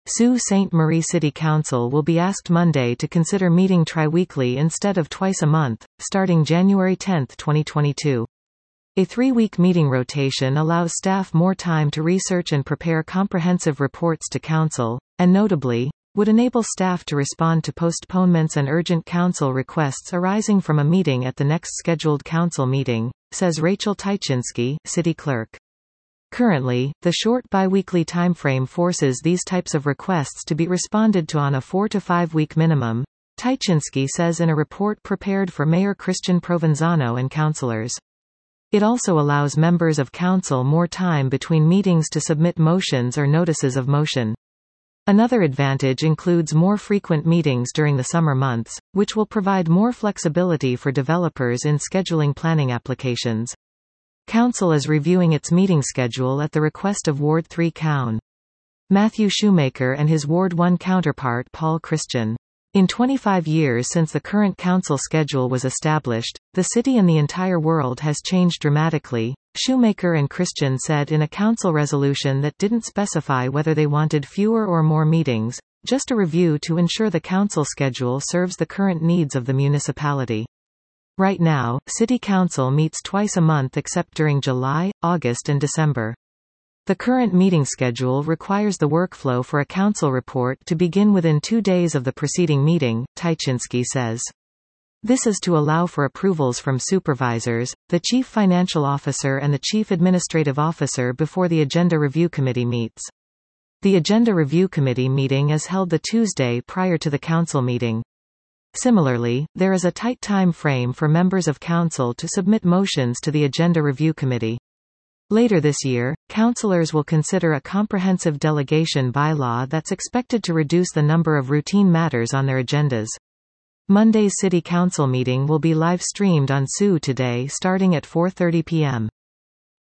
Sault Ste. Marie City Council will be asked Monday to consider meeting tri-weekly instead of twice a month, starting January 10, 2022. A 3-week meeting rotation allows staff more time to research and prepare comprehensive reports to Council, and notably, would enable staff to respond to postponements and urgent Council requests arising from a meeting at the next scheduled Council meeting, says Rachel Tychinski, City Clerk. Currently, the short biweekly timeframe forces these types of requests to be responded to on a 4 to 5 week minimum, Tychinski says in a report prepared for Mayor Christian Provenzano and councillors. It also allows members of Council more time between meetings to submit motions or notices of motion. Another advantage includes more frequent meetings during the summer months, which will provide more flexibility for developers in scheduling planning applications. Council is reviewing its meeting schedule at the request of Ward 3 Coun. Matthew Shoemaker and his Ward 1 counterpart Paul Christian. In 25 years since the current Council schedule was established, the city and the entire world has changed dramatically, Shoemaker and Christian said in a Council resolution that didn't specify whether they wanted fewer or more meetings, just a review to ensure the Council schedule serves the current needs of the municipality. Right now, City Council meets twice a month except during July, August and December. The current meeting schedule requires the workflow for a Council report to begin within 2 days of the preceding meeting, Tychinski says. This is to allow for approvals from supervisors, the Chief Financial Officer and the Chief Administrative Officer before the Agenda Review Committee meets. The Agenda Review Committee meeting is held the Tuesday prior to the Council meeting. Similarly, there is a tight time frame for members of Council to submit motions to the Agenda Review Committee. Later this year, councillors will consider a comprehensive delegation bylaw that's expected to reduce the number of routine matters on their agendas. Monday's City Council meeting will be live-streamed on SU Today starting at 4:30 p.m.